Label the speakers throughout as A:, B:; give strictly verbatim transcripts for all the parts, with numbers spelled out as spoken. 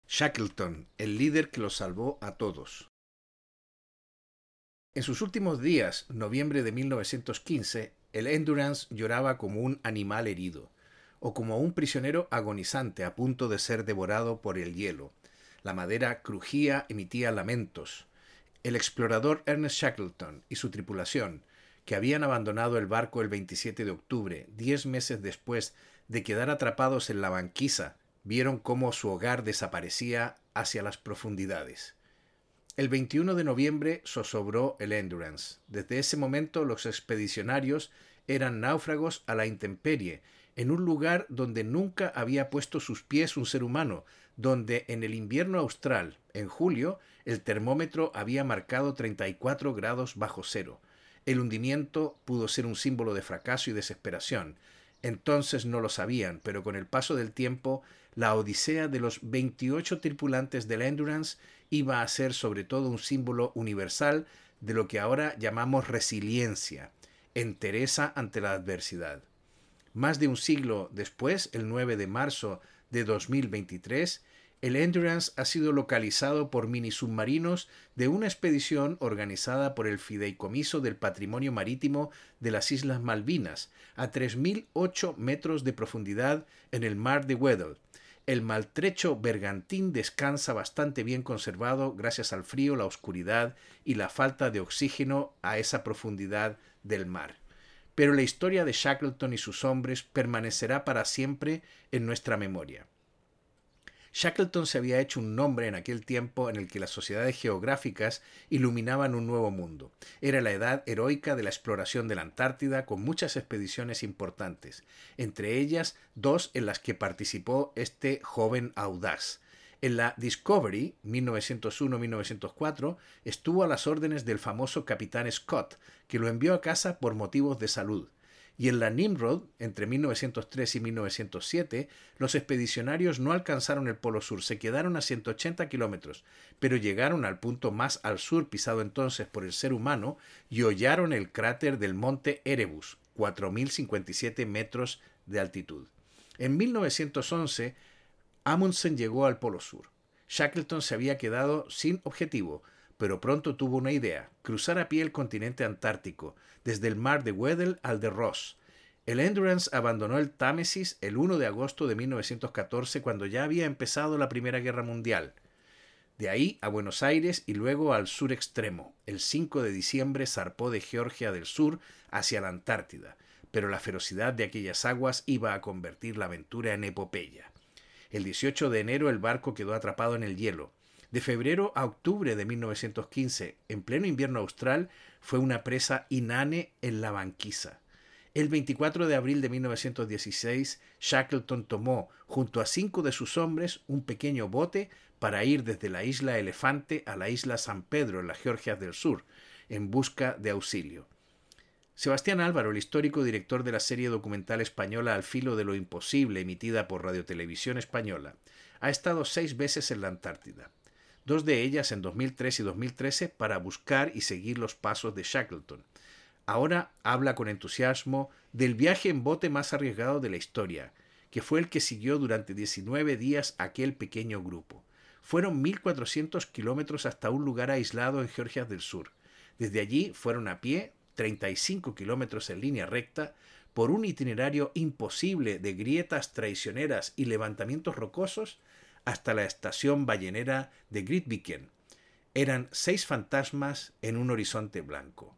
A: Shackleton, el líder que los salvó a todos. En sus últimos días, noviembre de mil novecientos quince, el Endurance lloraba como un animal herido, o como un prisionero agonizante a punto de ser devorado por el hielo. La madera crujía, emitía lamentos. El explorador Ernest Shackleton y su tripulación, que habían abandonado el barco el veintisiete de octubre, diez meses después de quedar atrapados en la banquisa, vieron cómo su hogar desaparecía hacia las profundidades. El veintiuno de noviembre zozobró el Endurance. Desde ese momento los expedicionarios eran náufragos a la intemperie, en un lugar donde nunca había puesto sus pies un ser humano, donde en el invierno austral, en julio, el termómetro había marcado treinta y cuatro grados bajo cero. El hundimiento pudo ser un símbolo de fracaso y desesperación. Entonces no lo sabían, pero con el paso del tiempo, la odisea de los veintiocho tripulantes del Endurance iba a ser sobre todo un símbolo universal de lo que ahora llamamos resiliencia, entereza ante la adversidad. Más de un siglo después, el nueve de marzo de dos mil veintitrés, el Endurance ha sido localizado por minisubmarinos de una expedición organizada por el Fideicomiso del Patrimonio Marítimo de las Islas Malvinas, a tres mil ocho metros de profundidad en el mar de Weddell. El maltrecho bergantín descansa bastante bien conservado gracias al frío, la oscuridad y la falta de oxígeno a esa profundidad del mar. Pero la historia de Shackleton y sus hombres permanecerá para siempre en nuestra memoria. Shackleton se había hecho un nombre en aquel tiempo en el que las sociedades geográficas iluminaban un nuevo mundo. Era la edad heroica de la exploración de la Antártida, con muchas expediciones importantes, entre ellas dos en las que participó este joven audaz. En la Discovery, mil novecientos uno a mil novecientos cuatro, estuvo a las órdenes del famoso capitán Scott, que lo envió a casa por motivos de salud. Y en la Nimrod, entre mil novecientos tres y mil novecientos siete, los expedicionarios no alcanzaron el Polo Sur, se quedaron a ciento ochenta kilómetros, pero llegaron al punto más al sur pisado entonces por el ser humano y hollaron el cráter del monte Erebus, cuatro mil cincuenta y siete metros de altitud. En mil novecientos once, Amundsen llegó al Polo Sur. Shackleton se había quedado sin objetivo, pero pronto tuvo una idea: cruzar a pie el continente antártico, desde el mar de Weddell al de Ross. El Endurance abandonó el Támesis el primero de agosto de mil novecientos catorce, cuando ya había empezado la Primera Guerra Mundial. De ahí a Buenos Aires y luego al sur extremo. El cinco de diciembre zarpó de Georgia del Sur hacia la Antártida, pero la ferocidad de aquellas aguas iba a convertir la aventura en epopeya. El dieciocho de enero el barco quedó atrapado en el hielo. De febrero a octubre de mil novecientos quince, en pleno invierno austral, fue una presa inane en la banquisa. El veinticuatro de abril de mil novecientos dieciséis, Shackleton tomó, junto a cinco de sus hombres, un pequeño bote para ir desde la isla Elefante a la isla San Pedro, en las Georgias del Sur, en busca de auxilio. Sebastián Álvaro, el histórico director de la serie documental española Al filo de lo imposible, emitida por Radiotelevisión Española, ha estado seis veces en la Antártida. Dos de ellas en dos mil tres y dos mil trece para buscar y seguir los pasos de Shackleton. Ahora habla con entusiasmo del viaje en bote más arriesgado de la historia, que fue el que siguió durante diecinueve días aquel pequeño grupo. Fueron mil cuatrocientos kilómetros hasta un lugar aislado en Georgia del Sur. Desde allí fueron a pie treinta y cinco kilómetros en línea recta por un itinerario imposible de grietas traicioneras y levantamientos rocosos hasta la estación ballenera de Grytviken. Eran seis fantasmas en un horizonte blanco.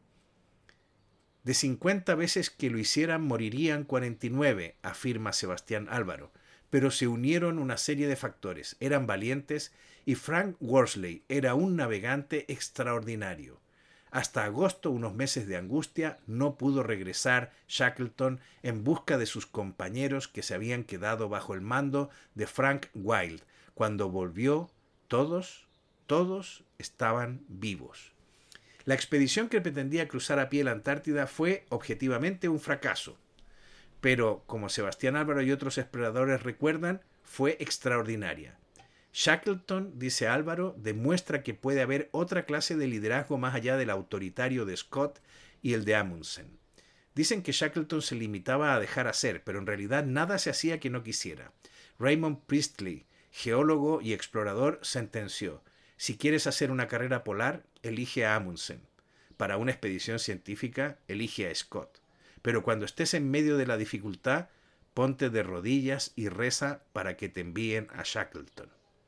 A: De cincuenta veces que lo hicieran morirían cuarenta y nueve, afirma Sebastián Álvaro, pero se unieron una serie de factores. Eran valientes y Frank Worsley era un navegante extraordinario. Hasta agosto, unos meses de angustia, no pudo regresar Shackleton en busca de sus compañeros que se habían quedado bajo el mando de Frank Wild. Cuando volvió, todos, todos estaban vivos. La expedición que pretendía cruzar a pie la Antártida fue objetivamente un fracaso, pero, como Sebastián Álvaro y otros exploradores recuerdan, fue extraordinaria. Shackleton, dice Álvaro, demuestra que puede haber otra clase de liderazgo más allá del autoritario de Scott y el de Amundsen. Dicen que Shackleton se limitaba a dejar hacer, pero en realidad nada se hacía que no quisiera. Raymond Priestley, geólogo y explorador, sentenció: si quieres hacer una carrera polar, elige a Amundsen. Para una expedición científica, elige a Scott. Pero cuando estés en medio de la dificultad, ponte de rodillas y reza para que te envíen a Shackleton.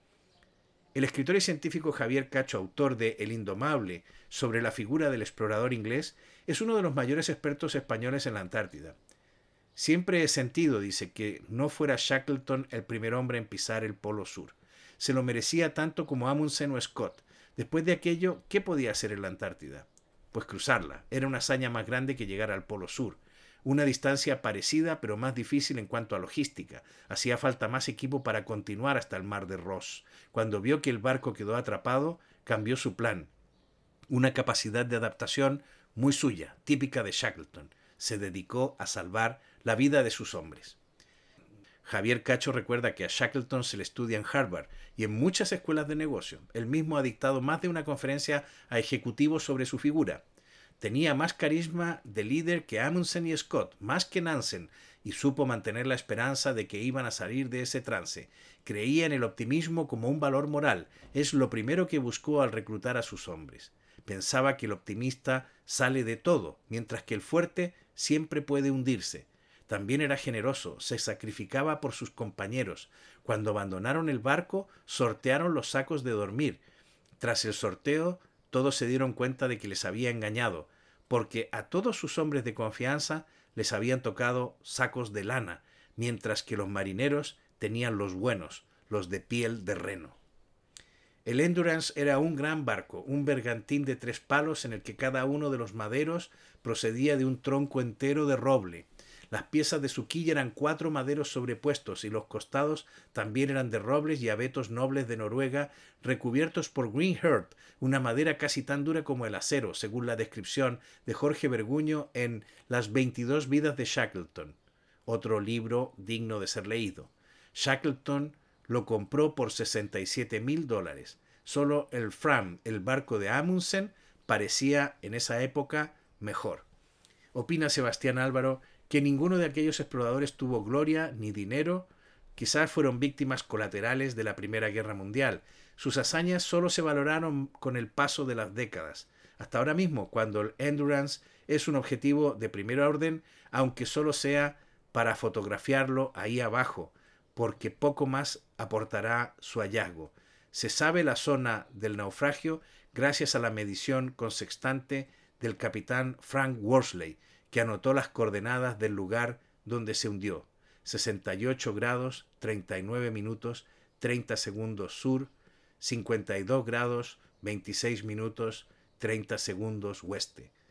A: El escritor y científico Javier Cacho, autor de El Indomable, sobre la figura del explorador inglés, es uno de los mayores expertos españoles en la Antártida. Siempre he sentido, dice, que no fuera Shackleton el primer hombre en pisar el Polo Sur. Se lo merecía tanto como Amundsen o Scott. Después de aquello, ¿qué podía hacer en la Antártida? Pues cruzarla. Era una hazaña más grande que llegar al Polo Sur. Una distancia parecida pero más difícil en cuanto a logística. Hacía falta más equipo para continuar hasta el mar de Ross. Cuando vio que el barco quedó atrapado, cambió su plan. Una capacidad de adaptación muy suya, típica de Shackleton. Se dedicó a salvar la vida de sus hombres. Javier Cacho recuerda que a Shackleton se le estudia en Harvard y en muchas escuelas de negocio. Él mismo ha dictado más de una conferencia a ejecutivos sobre su figura. Tenía más carisma de líder que Amundsen y Scott, más que Nansen, y supo mantener la esperanza de que iban a salir de ese trance. Creía en el optimismo como un valor moral. Es lo primero que buscó al reclutar a sus hombres. Pensaba que el optimista sale de todo, mientras que el fuerte siempre puede hundirse. También era generoso, se sacrificaba por sus compañeros. Cuando abandonaron el barco, sortearon los sacos de dormir. Tras el sorteo, todos se dieron cuenta de que les había engañado, porque a todos sus hombres de confianza les habían tocado sacos de lana, mientras que los marineros tenían los buenos, los de piel de reno. El Endurance era un gran barco, un bergantín de tres palos en el que cada uno de los maderos procedía de un tronco entero de roble. Las piezas de su quilla eran cuatro maderos sobrepuestos y los costados también eran de robles y abetos nobles de Noruega recubiertos por green heart, una madera casi tan dura como el acero, según la descripción de Jorge Berguño en Las veintidós vidas de Shackleton, otro libro digno de ser leído. Shackleton lo compró por sesenta y siete mil dólares. Solo el Fram, el barco de Amundsen, parecía en esa época mejor. Opina Sebastián Álvaro que ninguno de aquellos exploradores tuvo gloria ni dinero. Quizás fueron víctimas colaterales de la Primera Guerra Mundial. Sus hazañas solo se valoraron con el paso de las décadas. Hasta ahora mismo, cuando el Endurance es un objetivo de primer orden, aunque solo sea para fotografiarlo ahí abajo, porque poco más aportará su hallazgo. Se sabe la zona del naufragio gracias a la medición con sextante del capitán Frank Worsley, que anotó las coordenadas del lugar donde se hundió: sesenta y ocho grados, treinta y nueve minutos, treinta segundos sur, cincuenta y dos grados, veintiséis minutos, treinta segundos oeste.